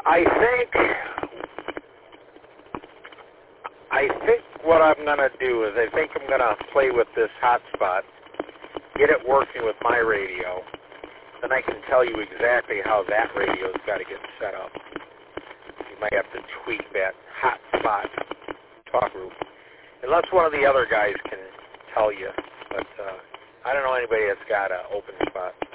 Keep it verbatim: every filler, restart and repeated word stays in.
I think I think what I'm going to do is I think I'm going to play with this hotspot, get it working with my radio, then I can tell you exactly how that radio's got to get set up. You might have to tweak that hotspot talk group, unless one of the other guys can tell you. But uh, I don't know anybody that's got an open spot.